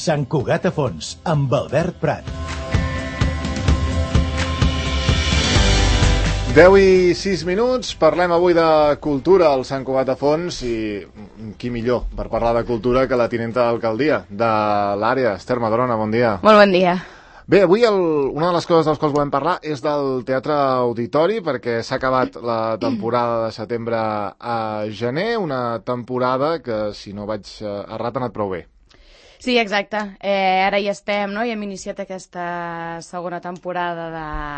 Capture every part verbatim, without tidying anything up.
Sant Cugat a Fons, amb Albert Prat. deu i sis minuts, parlem avui de cultura al Sant Cugat a Fons i qui millor per parlar de cultura que la tinenta d'alcaldia de l'àrea, Esther Madrona, bon dia. Molt bon dia. Bé, avui el, una de les coses de les quals volem parlar és del Teatre Auditori, perquè s'ha acabat la temporada de setembre a gener, una temporada que, si no vaig errat, ha anat prou bé. Sí, exacte. Eh, ara hi estem, no? I hem iniciat aquesta segona temporada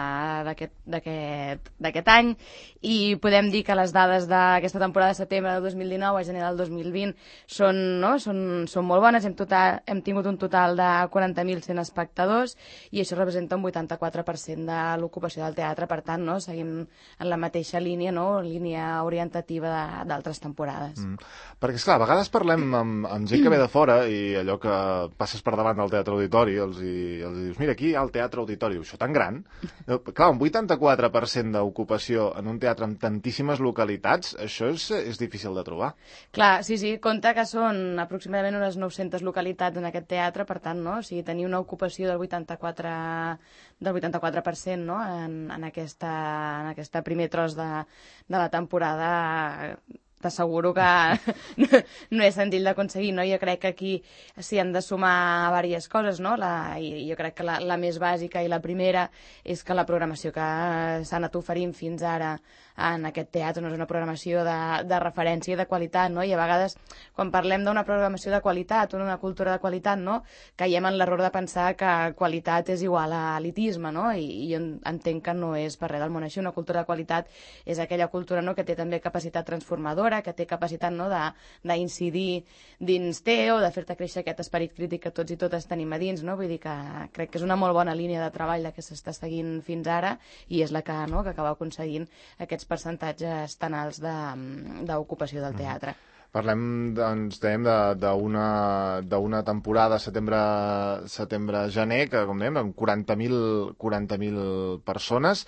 d'aquest any i podem dir que les dades d'aquesta temporada de setembre del dos mil dinou a gener del dos mil vint són, no? són, són molt bones. Hem, total, hem tingut un total de quaranta mil cent espectadors i això representa un vuitanta-quatre per cent de l'ocupació del teatre. Per tant, no? Seguim en la mateixa línia, no? Línia orientativa d'altres temporades. Mm. Perquè, esclar, a vegades parlem amb, amb gent que ve de fora i allò que passes per davant del Teatre Auditori i els, hi, els hi dius, mira, aquí hi ha el Teatre Auditori, això tan gran. Clar, un vuitanta-quatre per cent d'ocupació en un teatre amb tantíssimes localitats, això és, és difícil de trobar. Clar, sí, sí, compte que són aproximadament unes nou-centes localitats en aquest teatre, per tant, no? O sigui, tenir una ocupació del vuitanta-quatre del vuitanta-quatre per cent, no? en, en, aquesta, en aquesta primer tros de, de la temporada. T'asseguro que no, no és senzill d'aconseguir, no? Jo crec que aquí s'hi han de sumar diverses coses, no? La, i jo crec que la, la més bàsica i la primera és que la programació que s'ha anat oferint fins ara en aquest teatre no és una programació de, de referència i de qualitat, no? I a vegades, quan parlem d'una programació de qualitat o una cultura de qualitat, no? Caiem en l'error de pensar que qualitat és igual a elitisme, no? I, i jo entenc que no és per res del món així. Una cultura de qualitat és aquella cultura, no?, que té també capacitat transformadora, que té capacitat, no?, d'incidir dins teu, de fer-te créixer aquest esperit crític que tots i totes tenim a dins, no? Vull dir que crec que és una molt bona línia de treball la que s'està seguint fins ara i és la que, no?, que acaba aconseguint aquests percentatges tan alts d'ocupació de, del teatre. Parlem, doncs, dèiem, d'una temporada setembre-gener, setembre, que, com dèiem, amb quaranta mil persones,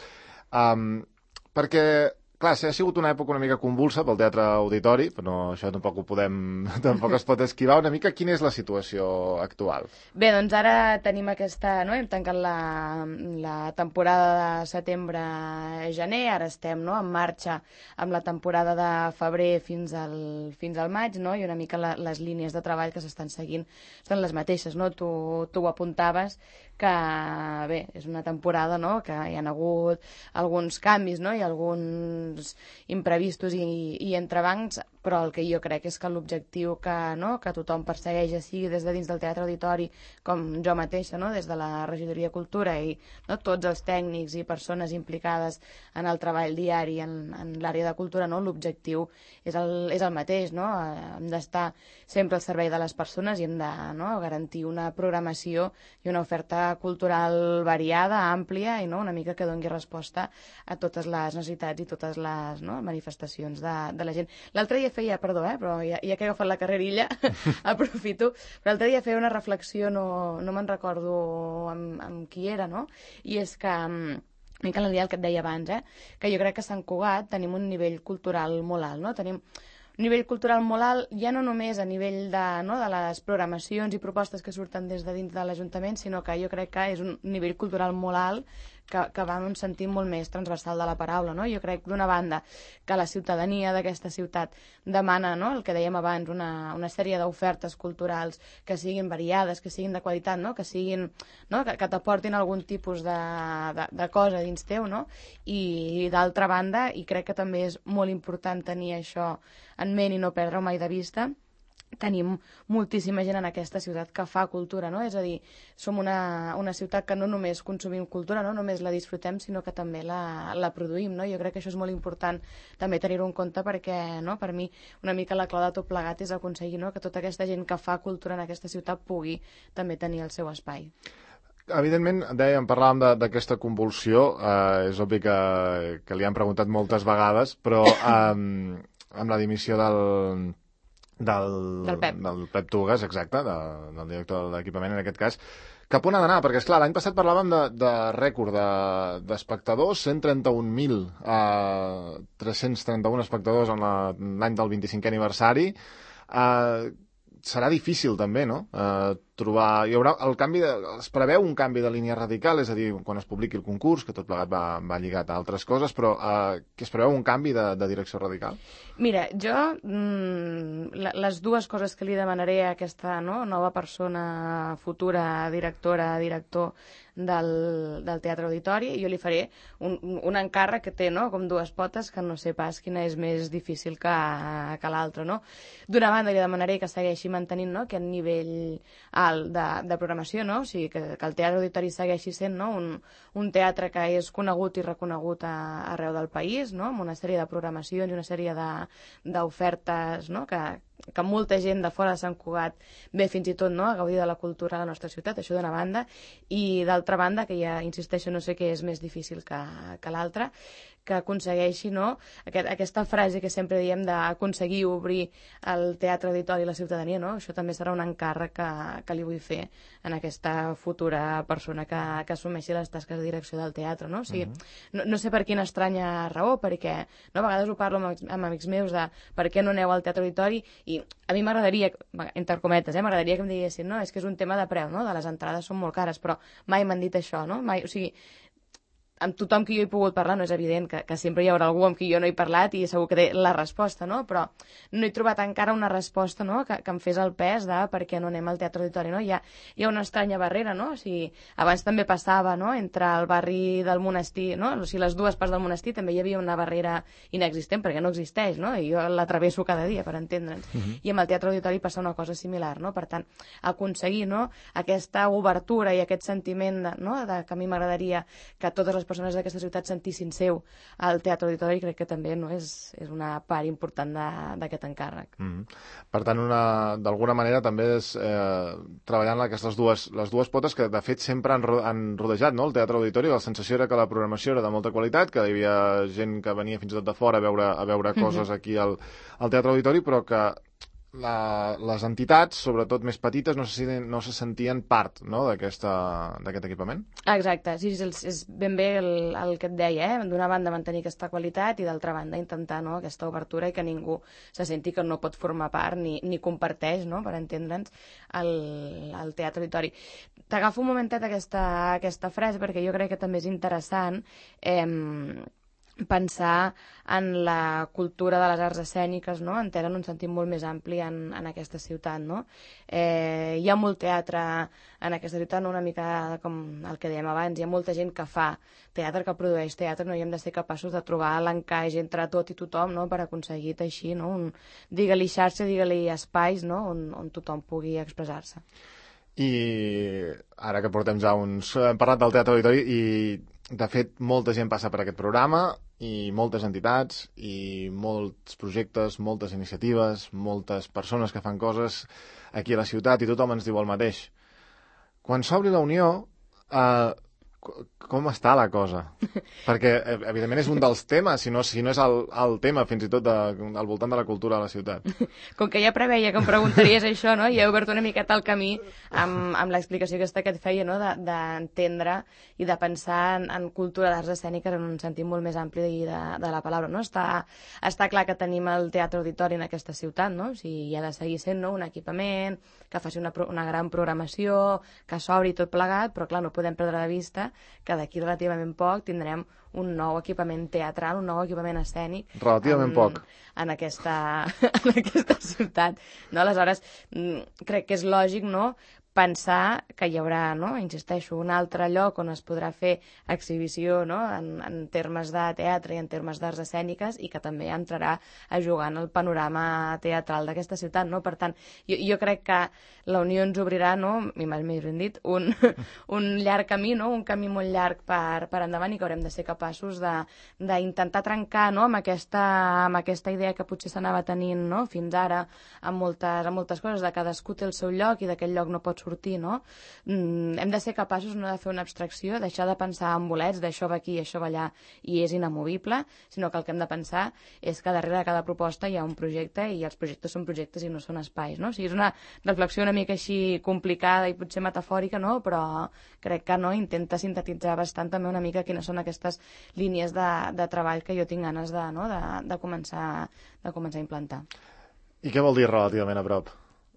um, perquè, clar, ha sigut una època una mica convulsa pel Teatre Auditori, però això tampoc ho podem, tampoc es pot esquivar. Una mica, quina és la situació actual? Bé, doncs ara tenim aquesta, no?, hem tancat la, la temporada de setembre-gener, ara estem, no?, en marxa amb la temporada de febrer fins al, fins al maig, no?, i una mica la, les línies de treball que s'estan seguint són les mateixes, no? Tu, tu ho apuntaves, que, bé, és una temporada, no?, que hi ha hagut alguns canvis, no?, i alguns imprevistos i, i entrebancs, però el que jo crec és que l'objectiu que, no?, que tothom persegueix, sigui des de dins del Teatre Auditori, com jo mateixa, no?, des de la Regidoria de Cultura i, no?, tots els tècnics i persones implicades en el treball diari en, en l'àrea de cultura, no?, l'objectiu és el, és el mateix, no? Hem d'estar sempre al servei de les persones i hem de, no?, garantir una programació i una oferta cultural variada, àmplia i, no?, una mica que doni resposta a totes les necessitats i totes les, no?, manifestacions de, de la gent. L'altre dia feia, perdó, eh, però ja, ja que he agafat la carrerilla, aprofito, però l'altre dia feia una reflexió, no, no me'n recordo amb, amb qui era, no? I és que, una mica la línia que et deia abans, eh, que jo crec que a Sant Cugat tenim un nivell cultural molt alt, no? Tenim un nivell cultural molt alt, ja no només a nivell de, no?, de les programacions i propostes que surten des de dins de l'Ajuntament, sinó que jo crec que és un nivell cultural molt alt que, que va en un sentit molt més transversal de la paraula, no? Jo crec, d'una banda, que la ciutadania d'aquesta ciutat demana, no?, el que dèiem abans, una, una sèrie d'ofertes culturals que siguin variades, que siguin de qualitat, no?, que siguin, no?, que, que t'aportin algun tipus de, de, de cosa dins teu, no? I, i d'altra banda, i crec que també és molt important tenir això en ment i no perdre-ho mai de vista, tenim moltíssima gent en aquesta ciutat que fa cultura, no? És a dir, som una, una ciutat que no només consumim cultura, no només la disfrutem, sinó que també la, la produïm, no? Jo crec que això és molt important també tenir-ho en compte perquè, no?, per mi una mica la clau de tot plegat és aconseguir, no?, que tota aquesta gent que fa cultura en aquesta ciutat pugui també tenir el seu espai. Evidentment, dèiem, parlàvem d'aquesta convulsió, eh, és obvi que, que li han preguntat moltes vegades, però eh, amb la dimissió del... Del, del Pep. Del Pep Tugas, exacte, de, del director de l'equipament en aquest cas. Cap on ha d'anar? Perquè, esclar, l'any passat parlàvem de, de rècord d'espectadors, de, cent trenta-un mil eh, tres-cents trenta-un espectadors en l'any del vint-i-cinquè aniversari. Eh, serà difícil també, no?, eh, trobar... Hi haurà el canvi de... Es preveu un canvi de línia radical, és a dir, quan es publiqui el concurs, que tot plegat va, va lligat a altres coses, però eh, que es preveu un canvi de, de direcció radical? Mira, jo mmm, les dues coses que li demanaré a aquesta no, nova persona, futura directora, director del, del Teatre Auditori, jo li faré un, un encàrrec que té no, com dues potes, que no sé pas quina és més difícil que, que l'altra. No? D'una banda, li demanaré que segueixi mantenint no, aquest nivell alt de, de programació, no? O sigui, que, que el Teatre Auditori segueixi sent no, un, un teatre que és conegut i reconegut a, arreu del país, no? Amb una sèrie de programacions i una sèrie d'ofertes no? que, que molta gent de fora de Sant Cugat ve fins i tot no? a gaudir de la cultura a la nostra ciutat, això d'una banda, i d'altra banda, que ja insisteixo, no sé què és més difícil que, que l'altra, que aconsegueixi no? Aquest, aquesta frase que sempre diem d'aconseguir obrir el Teatre Auditori a la ciutadania, no? Això també serà un encàrrec que, que li vull fer en aquesta futura persona que, que assumeixi les tasques de direcció del teatre. No? O sigui, uh-huh. no, no sé per quina estranya raó, perquè no, a vegades ho parlo amb, amb amics meus de per què no aneu al Teatre Auditori, i a mi m'agradaria, entre cometes, eh, m'agradaria que em diguessin, no, és que és un tema de preu, no? De les entrades són molt cares, però mai m'han dit això, no? Mai, o sigui, amb tothom que jo he pogut parlar, no és evident que, que sempre hi haurà algú amb qui jo no he parlat i segur que té la resposta, no? Però no he trobat encara una resposta no? que, que em fes el pes de per què no anem al Teatre Auditori, no? Hi ha, hi ha una estranya barrera, no? O sigui, abans també passava, no?, entre el barri del monestir, no? O sigui, les dues parts del monestir també hi havia una barrera inexistent, perquè no existeix, no? I jo la travesso cada dia, per entendre'ns. Uh-huh. I amb el Teatre Auditori passa una cosa similar, no? Per tant, aconseguir, no?, aquesta obertura i aquest sentiment de, no?, de que a mi m'agradaria que totes les persones d'aquesta ciutat sentissin seu al Teatre Auditori, crec que també no és, és una part important d'aquest encàrrec. Mm-hmm. Per tant, d'alguna manera també és eh, treballant aquestes dues, les dues potes que de fet sempre han, han rodejat no? El Teatre Auditori. La sensació era que la programació era de molta qualitat, que hi havia gent que venia fins i tot de fora a veure, a veure coses mm-hmm. aquí al, al Teatre Auditori, però que La, les entitats, sobretot més petites, no se, no se sentien part no, d'aquest equipament? Exacte, sí, és, és ben bé el, el que et deia, eh? D'una banda mantenir aquesta qualitat i d'altra banda intentar no, aquesta obertura i que ningú se senti que no pot formar part ni, ni comparteix, no, per entendre'ns, el, el Teatre Auditori. T'agafo un momentet aquesta, aquesta frase perquè jo crec que també és interessant eh, pensar en la cultura de les arts escèniques, no? Entera en un sentit molt més ampli en, en aquesta ciutat, no? Eh, hi ha molt teatre en aquesta ciutat, no? Una mica com el que dèiem abans, hi ha molta gent que fa teatre, que produeix teatre, no? I hem de ser capaços de trobar l'encaix entre tot i tothom, no? Per aconseguir teixir, no? Un, digue-li xarxa, digue-li espais, no? On, on tothom pugui expressar-se. I ara que portem ja uns... Hem parlat del Teatre Auditori i, de fet, molta gent passa per aquest programa i moltes entitats i molts projectes, moltes iniciatives, moltes persones que fan coses aquí a la ciutat i tothom ens diu el mateix. Quan s'obri la Unió, eh, com està la cosa? Perquè, evidentment, és un dels temes, si no, si no és el, el tema, fins i tot, de, al voltant de la cultura a la ciutat. Com que ja preveia que em preguntaries això, no? I he obert una miqueta el camí amb, amb l'explicació aquesta que et feia, no? D'entendre i de pensar en, en cultura d'arts escèniques en un sentit molt més ampli de, de la paraula, no? Està, està clar que tenim el Teatre Auditori en aquesta ciutat, no? O sigui, hi ha de seguir sent no? Un equipament, que faci una, una gran programació, que s'obri tot plegat, però clar, no podem perdre de vista que d'aquí relativament poc tindrem un nou equipament teatral, un nou equipament escènic. Relativament en, poc. En aquesta, en aquesta ciutat. No? Aleshores, crec que és lògic, no?, pensar que hi haurà, no?, insisteixo, un altre lloc on es podrà fer exhibició, no?, en, en termes de teatre i en termes d'arts escèniques i que també entrarà a jugar en el panorama teatral d'aquesta ciutat, no? Per tant, jo, jo crec que la Unió ens obrirà, no?, i més ben dit, un, un llarg camí, no?, un camí molt llarg per, per endavant i que haurem de ser capaços d'intentar trencar, no?, amb aquesta, amb aquesta idea que potser s'anava tenint, no?, fins ara, amb moltes, amb moltes coses, de cadascú té el seu lloc i d'aquell lloc no pot sortir, no? Mm, hem de ser capaços no de fer una abstracció, deixar de pensar en bolets, d'això va aquí i això va allà i és inamovible, sinó que el que hem de pensar és que darrere de cada proposta hi ha un projecte i els projectes són projectes i no són espais, no? O sigui, és una reflexió una mica així complicada i potser metafòrica, no? Però crec que no intenta sintetitzar bastant també una mica quines són aquestes línies de, de treball que jo tinc ganes de, no? de, de, començar, de començar a implantar. I què vol dir relativament a prop?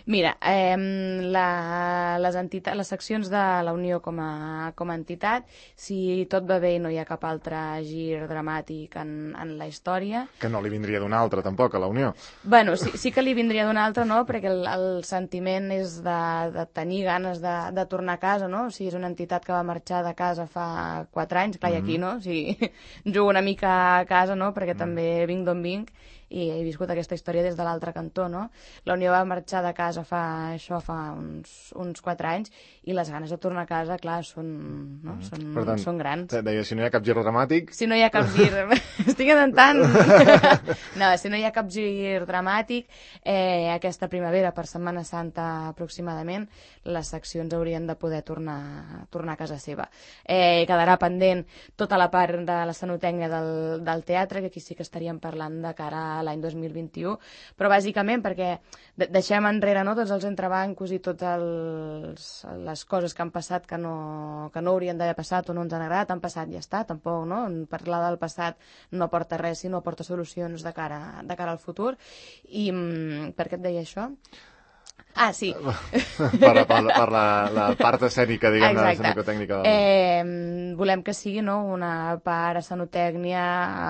Mira, eh, la, les, entitats, les seccions de la Unió com a, com a entitat, si tot va bé i no hi ha cap altre gir dramàtic en, en la història... Que no li vindria d'un altre, tampoc, a la Unió. Bueno, sí, sí que li vindria d'un altre, no?, perquè el, el sentiment és de, de tenir ganes de, de tornar a casa, no? O sigui, és una entitat que va marxar de casa fa quatre anys, clar, mm-hmm. i aquí, no? O sigui, jugo una mica a casa, no?, perquè mm. també vinc d'on vinc, i he viscut aquesta història des de l'altre cantó, no? La Unió va marxar de casa fa, això fa uns, uns quatre anys i les ganes de tornar a casa, clar, són, no? mm. són, per tant, són grans. Deia, si no hi ha cap gir dramàtic... Si no hi ha cap gir... Estic intentant... no, si no hi ha cap gir dramàtic, eh, aquesta primavera, per Setmana Santa aproximadament, les seccions haurien de poder tornar, tornar a casa seva. Eh, quedarà pendent tota la part de l'escenotècnia del, del teatre, que aquí sí que estaríem parlant de cara a l'any dos mil vint-i-u, però bàsicament perquè deixem enrere, no?, tots els entrebancos i totes les coses que han passat que no, que no haurien d'haver passat o no ens han agradat, han passat i ja està, tampoc, no? Parlar del passat no aporta res, sinó aporta solucions de cara, de cara al futur. I per què et deia això? Ah, sí. per per, per la, la part escènica, diguem, la escènico-tècnica. Del... Eh, volem que sigui, no?, una part escenotècnia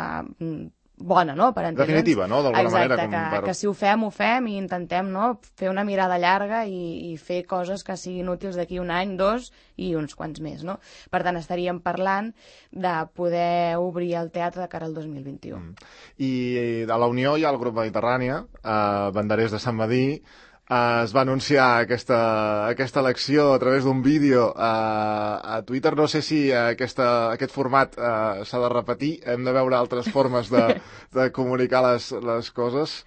bona, no?, per entendre'ns. Definitiva, no?, d'alguna manera. Exacte, que, per... que si ho fem, ho fem i intentem, no?, fer una mirada llarga i, i fer coses que siguin útils d'aquí un any, dos i uns quants més, no? Per tant, estaríem parlant de poder obrir el teatre de cara al dos mil vint-i-u. Mm. I a la Unió hi ha el grup Mediterrània, eh, Banderers de Sant Medir. Uh, es va anunciar aquesta, aquesta elecció a través d'un vídeo uh, a Twitter. No sé si uh, aquesta, aquest format uh, s'ha de repetir. Hem de veure altres formes de, de comunicar les, les coses.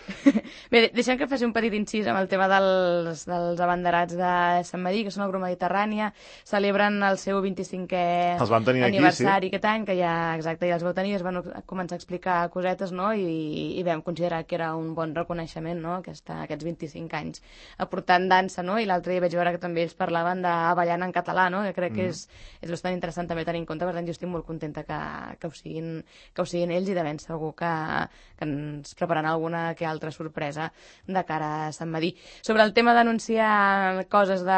Bé, deixem que faci un petit incís amb el tema dels, dels abanderats de Sant Medir, que són el grup Mediterrània, celebren el seu vint-i-cinquè aniversari aquí, sí. Aquest any, que ja, exacte, ja els vau tenir, es van començar a explicar cosetes, no?, i, i vam considerar que era un bon reconeixement, no?, Aquesta, aquests vint-i-cinc anys aportant dansa, no?, i l'altre dia vaig veure que també ells parlaven de ballant en català, no?, que crec mm. que és, és bastant interessant també tenir en compte, per tant jo estic molt contenta que, que, ho, siguin, que ho siguin ells, i de ben segur que, que ens prepararan alguna que altra sorpresa de cara a Sant Medir. Sobre el tema d'anunciar coses de,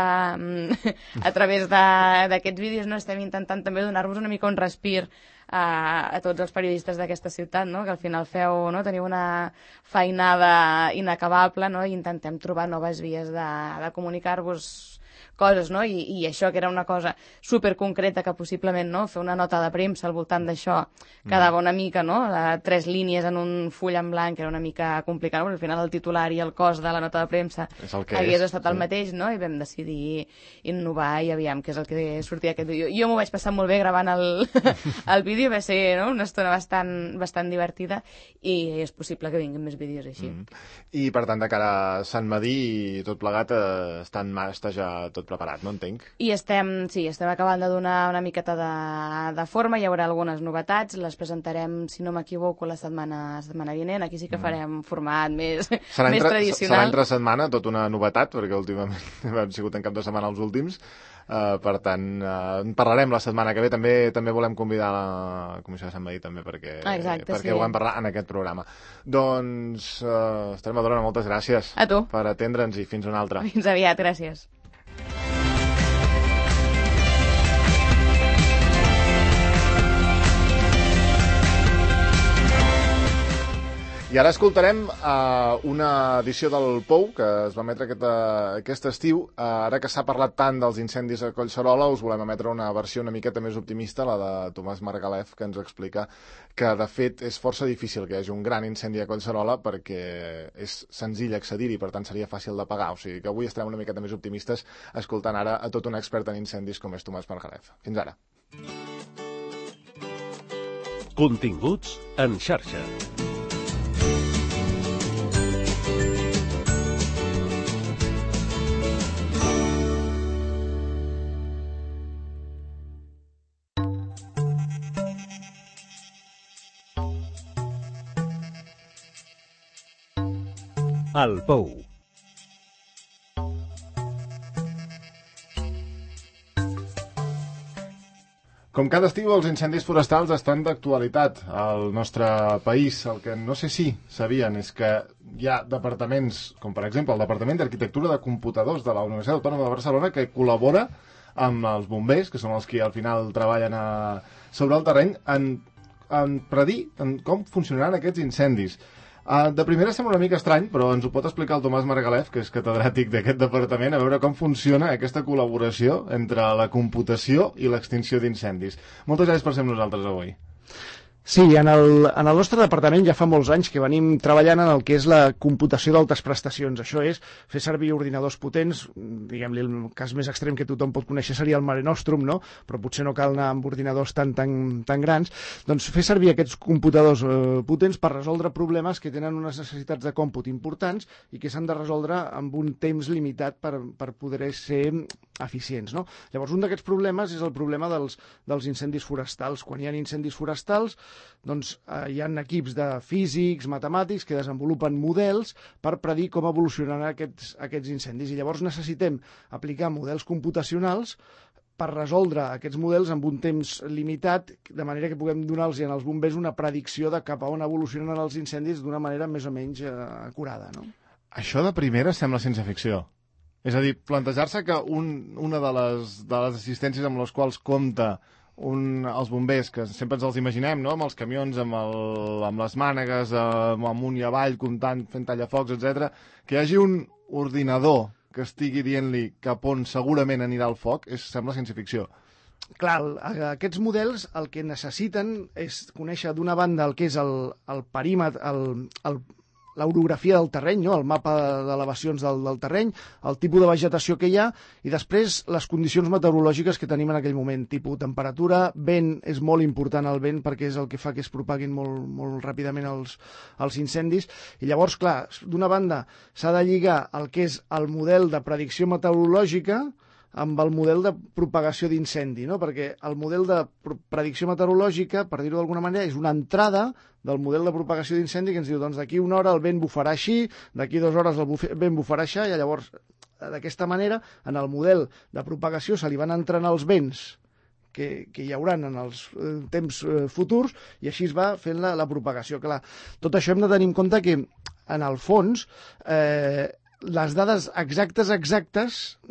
a través d'aquests vídeos, no, estem intentant també donar-vos una mica un respir a, a tots els periodistes d'aquesta ciutat, no?, que al final feu, no?, teniu una feinada inacabable, no?, i intentem trobar noves vies de, de comunicar-vos coses, no? I, i això que era una cosa superconcreta que possiblement, no?, fer una nota de premsa al voltant d'això quedava una mica, no?, de tres línies en un full en blanc, era una mica complicat, però al final el titular i el cos de la nota de premsa hagués estat sí. el mateix, no?, i vam decidir innovar i aviam què és el que sortia aquest vídeo. Jo m'ho vaig passar molt bé gravant el, el vídeo, va ser, no?, una estona bastant, bastant divertida, i és possible que vinguin més vídeos així. Mm. I per tant, de cara a Sant Medir, tot plegat eh, està, en mà, està ja tot preparat, no entenc? I estem, sí, estem acabant de donar una miqueta de, de forma, hi haurà algunes novetats, les presentarem, si no m'equivoco, la setmana, setmana vinent, aquí sí que farem format més, serà més entre, tradicional. Serà entre setmana, tot una novetat, perquè últimament hem sigut en cap de setmana els últims, uh, per tant, uh, en parlarem la setmana que ve, també també volem convidar la Comissió de Sant Medir també perquè, Exacte, perquè sí. ho vam parlar en aquest programa. Doncs, uh, Esther Madrona, moltes gràcies a tu per atendre'ns i fins una altra. Fins aviat, gràcies. I ara escoltarem uh, una edició del Pou, que es va emetre aquest, uh, aquest estiu. Uh, ara que s'ha parlat tant dels incendis a Collserola, us volem emetre una versió una miqueta més optimista, la de Tomàs Margalef, que ens explica que, de fet, és força difícil que hi hagi un gran incendi a Collserola perquè és senzill accedir-hi, per tant seria fàcil d'apagar. O sigui que avui estarem una miqueta més optimistes escoltant ara a tot un expert en incendis com és Tomàs Margalef. Fins ara. Continguts en xarxa. El Pou. Com cada estiu, els incendis forestals estan d'actualitat al nostre país. El que no sé si sabien és que hi ha departaments, com per exemple el Departament d'Arquitectura de Computadors de la Universitat Autònoma de Barcelona, que col·labora amb els bombers, que són els que al final treballen a... sobre el terreny, en, en predir en com funcionaran aquests incendis. Uh, de primera sembla una mica estrany, però ens ho pot explicar el Tomàs Margalef, que és catedràtic d'aquest departament, a veure com funciona aquesta col·laboració entre la computació i l'extinció d'incendis. Moltes gràcies per ser amb nosaltres avui. Sí, en el, en el nostre departament ja fa molts anys que venim treballant en el que és la computació d'altes prestacions. Això és fer servir ordinadors potents, diguem-li, el cas més extrem que tothom pot conèixer seria el Mare Nostrum, no? Però potser no cal anar amb ordinadors tan, tan, tan grans. Doncs fer servir aquests computadors eh, potents per resoldre problemes que tenen unes necessitats de còmput importants i que s'han de resoldre amb un temps limitat per, per poder ser eficients, no? Llavors, un d'aquests problemes és el problema dels, dels incendis forestals. Quan hi ha incendis forestals, doncs eh, hi ha equips de físics, matemàtics, que desenvolupen models per predir com evolucionaran aquests, aquests incendis. I llavors necessitem aplicar models computacionals per resoldre aquests models amb un temps limitat, de manera que puguem donar-los als bombers una predicció de cap a on evolucionen els incendis d'una manera més o menys eh, acurada, no? Això de primera sembla ciència ficció. És a dir, plantejar-se que un, una de les, de les assistències amb les quals compta un, els bombers, que sempre ens els imaginem, no?, amb els camions, amb, el, amb les mànegues, amb amunt i avall, comptant, fent tallafocs, etcètera, que hi hagi un ordinador que estigui dient-li cap on segurament anirà el foc, és, sembla ciència-ficció. Clar, aquests models el que necessiten és conèixer d'una banda el que és el, el perímetre, el, el l'orografia del terreny, no? El mapa d'elevacions del, del terreny, el tipus de vegetació que hi ha i després les condicions meteorològiques que tenim en aquell moment, tipus temperatura, vent, és molt important el vent perquè és el que fa que es propaguin molt, molt ràpidament els, els incendis. I llavors, clar, d'una banda s'ha de lligar el que és el model de predicció meteorològica amb el model de propagació d'incendi, no? Perquè el model de predicció meteorològica, per dir-ho d'alguna manera, és una entrada del model de propagació d'incendi que ens diu, doncs d'aquí una hora el vent bufarà així, d'aquí dues hores el vent bufarà així, i llavors, d'aquesta manera, en el model de propagació se li van entrenar els vents que, que hi hauran en els eh, temps eh, futurs, i així es va fent la, la propagació. Clar, tot això hem de tenir en compte que, en el fons, eh, les dades exactes, exactes,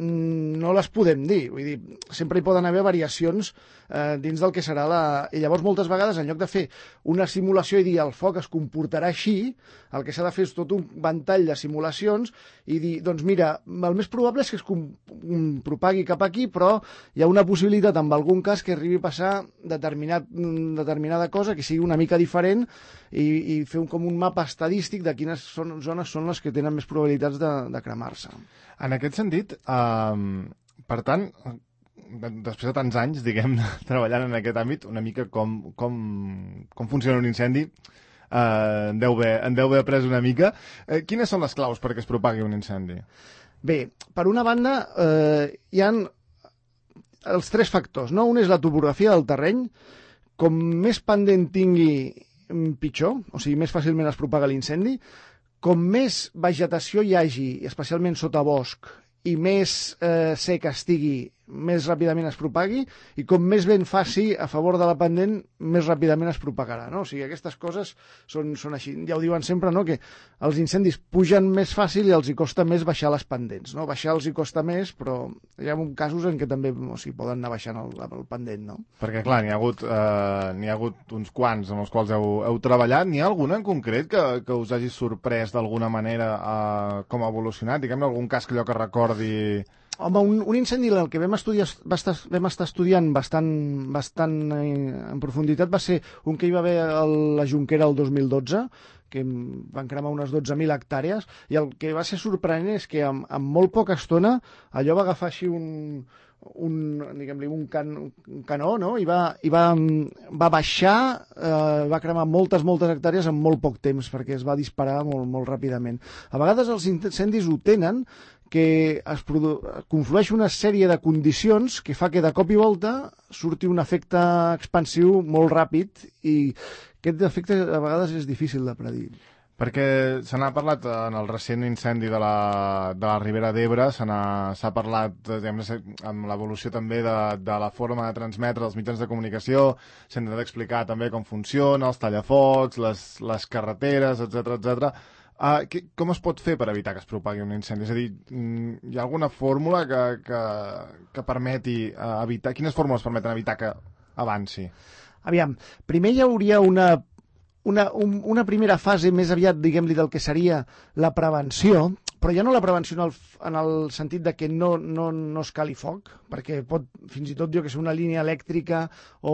no les podem dir. Vull dir, sempre hi poden haver variacions eh, dins del que serà la... I llavors, moltes vegades, en lloc de fer una simulació i dir el foc es comportarà així, el que s'ha de fer és tot un ventall de simulacions i dir, doncs mira, el més probable és que es propagui cap aquí, però hi ha una possibilitat, en algun cas, que arribi a passar determinat, determinada cosa, que sigui una mica diferent, i, i fer un, com un mapa estadístic de quines són, zones són les que tenen més probabilitats de, de cremar-se. En aquest sentit, eh, per tant, després de tants anys, diguem, treballant en aquest àmbit, una mica com, com, com funciona un incendi, eh, en, deu haver, en deu haver après una mica. Eh, quines són les claus perquè es propagui un incendi? Bé, per una banda, eh, hi ha els tres factors, no? Un és la topografia del terreny. Com més pendent tingui, pitjor, o sigui, més fàcilment es propaga l'incendi. Com més vegetació hi hagi, especialment sota bosc, i més eh, sec estigui, més ràpidament es propagui, i com més vent faci a favor de la pendent, més ràpidament es propagarà, no? O sigui, aquestes coses són, són així. Ja ho diuen sempre, no?, que els incendis pugen més fàcil i els hi costa més baixar les pendents, no? Baixar els hi costa més, però hi ha casos en què també, o sigui, poden anar baixant el, el pendent, no? Perquè, clar, n'hi ha hagut, eh, n'hi ha hagut uns quants amb els quals heu, heu treballat. N'hi ha algun en concret que, que us hagi sorprès d'alguna manera eh, com ha evolucionat? Diguem-ne algun cas que allò que recordi... Home, un, un incendi el que vam, estudiar, va estar, vam estar estudiant bastant, bastant en profunditat va ser un que hi va haver a la Jonquera el dos mil dotze, que van cremar unes dotze mil hectàrees, i el que va ser sorprenent és que en, en molt poca estona allò va agafar així un, un, diguem-li, un, can, un canó, no? I, va, i va, va baixar, eh, va cremar moltes, moltes hectàrees en molt poc temps, perquè es va disparar molt, molt ràpidament. A vegades els incendis ho tenen, que es conflueix una sèrie de condicions que fa que de cop i volta surti un efecte expansiu molt ràpid, i aquest efecte a vegades és difícil de predir. Perquè se n'ha parlat en el recent incendi de la, de la Ribera d'Ebre, se s'ha parlat diguem, amb l'evolució també de, de la forma de transmetre els mitjans de comunicació, s'ha intentat explicar també com funciona, els tallafocs, les, les carreteres, etcètera, etcètera. Uh, que, com es pot fer per evitar que es propagui un incendi? És a dir, hi ha alguna fórmula que, que, que permeti uh, evitar... Quines fórmules permeten evitar que avanci? Aviam, primer hi hauria una... Una, un, una primera fase més aviat, diguem-li, del que seria la prevenció, però ja no la prevenció en el, en el sentit de que no, no, no es cali foc, perquè pot, fins i tot jo que sé, una línia elèctrica o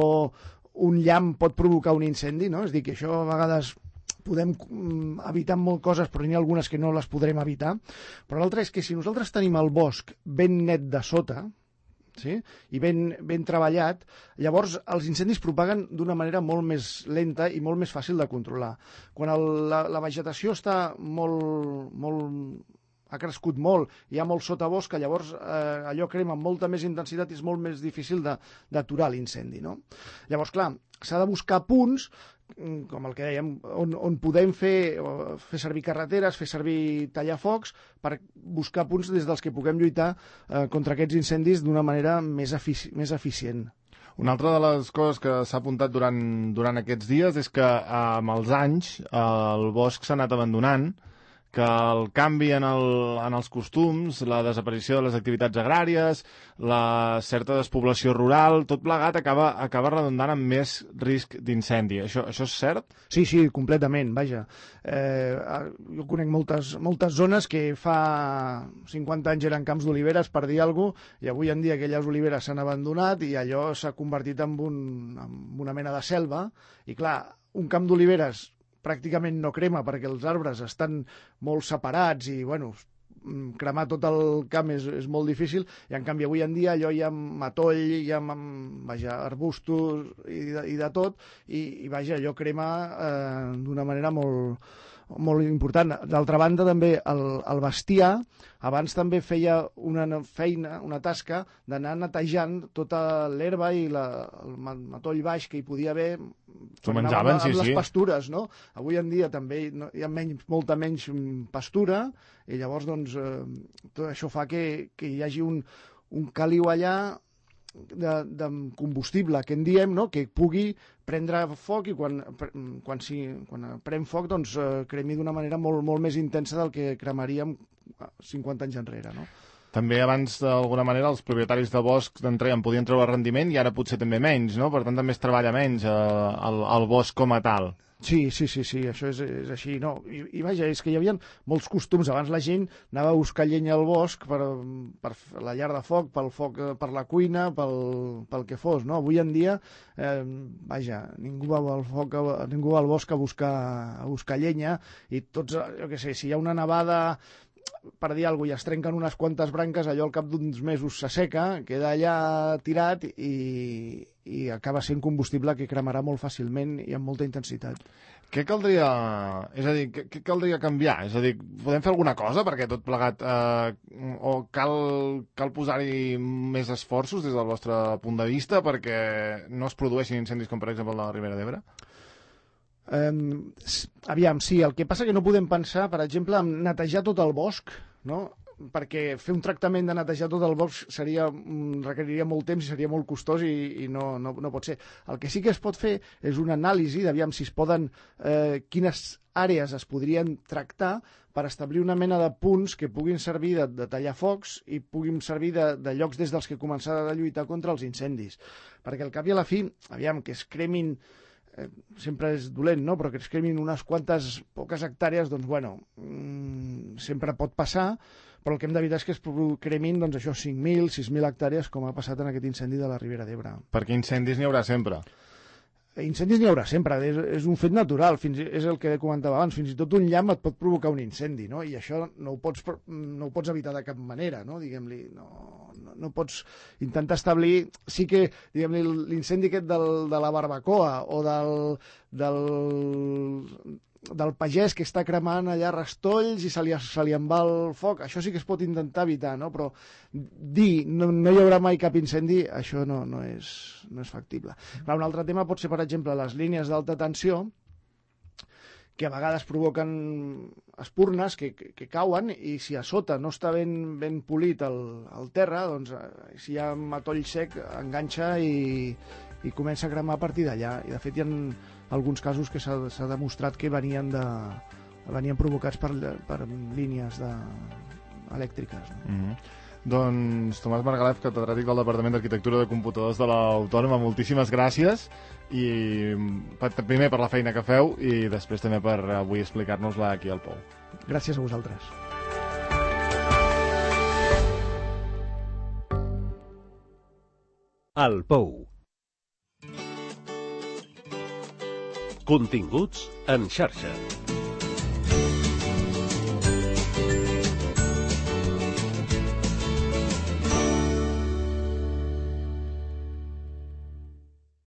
un llamp pot provocar un incendi, no? És a dir, que això a vegades podem evitar molt coses, però n'hi ha algunes que no les podrem evitar. Però l'altra és que si nosaltres tenim el bosc ben net de sota, sí? I ben, ben treballat, llavors els incendis propaguen d'una manera molt més lenta i molt més fàcil de controlar. Quan el, la, la vegetació està molt, molt, ha crescut molt, hi ha molt sotabosc, llavors eh, allò crema amb molta més intensitat i és molt més difícil d'aturar l'incendi, no? Llavors, clar, s'ha de buscar punts com el que dèiem, on, on podem fer, fer servir carreteres, fer servir tallafocs, per buscar punts des dels que puguem lluitar eh, contra aquests incendis d'una manera més, efici més eficient. Una altra de les coses que s'ha apuntat durant, durant aquests dies és que eh, amb els anys eh, el bosc s'ha anat abandonant, que el canvi en, el, en els costums, la desaparició de les activitats agràries, la certa despoblació rural, tot plegat acaba, acaba redundant amb més risc d'incendi. Això, això és cert? Sí, sí, completament, vaja. Eh, jo conec moltes, moltes zones que fa cinquanta anys eren camps d'oliveres, per dir alguna cosa, i avui en dia aquelles oliveres s'han abandonat i allò s'ha convertit en, un, en una mena de selva. I clar, un camp d'oliveres pràcticament no crema perquè els arbres estan molt separats i, bueno, cremar tot el camp és, és molt difícil, i en canvi avui en dia allò hi ha matoll, hi ha vaja, arbustos i de, i de tot, i, i vaja, allò crema eh, d'una manera molt, molt important. D'altra banda, també el, el bestiar abans també feia una feina, una tasca d'anar netejant tota l'herba i la, el matoll baix que hi podia haver. S'ho menjaven, sí, sí. Les sí. pastures, no? Avui en dia també hi ha menys, molta menys pastura, i llavors doncs, eh, tot això fa que, que hi hagi un, un caliu allà de, de combustible, que en diem, no? Que pugui prendre foc i quan, quan, si, quan pren foc doncs, eh, cremi d'una manera molt, molt més intensa del que cremaríem cinquanta anys enrere, no? També abans, d'alguna manera, els propietaris de bosc en podien treure rendiment i ara potser també menys, no? Per tant, també es treballa menys eh, el, el bosc com a tal. Sí, sí, sí, sí, això és, és així, no? I, I vaja, és que hi havia molts costums. Abans la gent anava a buscar llenya al bosc per, per la llar de foc, pel foc, per la cuina, pel, pel que fos, no? Avui en dia, eh, vaja, ningú va al foc, ningú va al bosc a buscar, a buscar llenya, i tots, jo què sé, si hi ha una nevada, per dir alguna cosa, i es trenquen unes quantes branques, allò al cap d'uns mesos s'asseca, queda allà tirat i, i acaba sent combustible que cremarà molt fàcilment i amb molta intensitat. Què caldria, és a dir, què, què caldria canviar? És a dir, podem fer alguna cosa perquè tot plegat, eh, o cal, cal posar-hi més esforços des del vostre punt de vista perquè no es produeixin incendis com per exemple la Ribera d'Ebre? Um, aviam, sí, el que passa que no podem pensar, per exemple, en netejar tot el bosc, no? Perquè fer un tractament de netejar tot el bosc seria, requeriria molt temps i seria molt costós i, i no, no, no pot ser. El que sí que es pot fer és una anàlisi d'aviam si es poden, eh, quines àrees es podrien tractar per establir una mena de punts que puguin servir de, de tallar focs i puguin servir de, de llocs des dels que començar a lluitar contra els incendis. Perquè al cap i a la fi, aviam, que es cremin, eh, sempre és dolent, no? Però que es cremin unes quantes poques hectàrees, doncs, bueno, mmm, sempre pot passar, però el que hem d'evitar és que es cremin, doncs, això, cinc mil, sis mil hectàrees, com ha passat en aquest incendi de la Ribera d'Ebre. Perquè incendis n'hi haurà sempre. Incendis n'hi haurà sempre, és, és un fet natural, fins, és el que comentava abans, fins i tot un llamp et pot provocar un incendi, no? I això no ho pots, no ho pots evitar de cap manera, no? Diguem-li, no, no, no pots intentar establir... Sí que, diguem-li, l'incendi aquest del, de la barbacoa o del... del del pagès que està cremant allà rastolls i se li, se li en va el foc, això sí que es pot intentar evitar, no? Però dir no, no hi haurà mai cap incendi, això no, no, és, no és factible. Clar, un altre tema pot ser, per exemple, les línies d'alta tensió, que a vegades provoquen espurnes que, que, que cauen, i si a sota no està ben, ben polit el, el terra, doncs eh, si hi ha matoll sec enganxa i, i comença a cremar a partir d'allà. I de fet hi ha alguns casos que s'ha demostrat que venien, de, venien provocats per, per línies de, elèctriques. No? Mm-hmm. Doncs Tomàs Margalef, catedràtic del Departament d'Arquitectura de Computadors de l'Autònoma, moltíssimes gràcies, i primer per la feina que feu i després també per avui explicar-nos-la aquí al Pou. Gràcies a vosaltres. El Pou. Continguts en xarxa.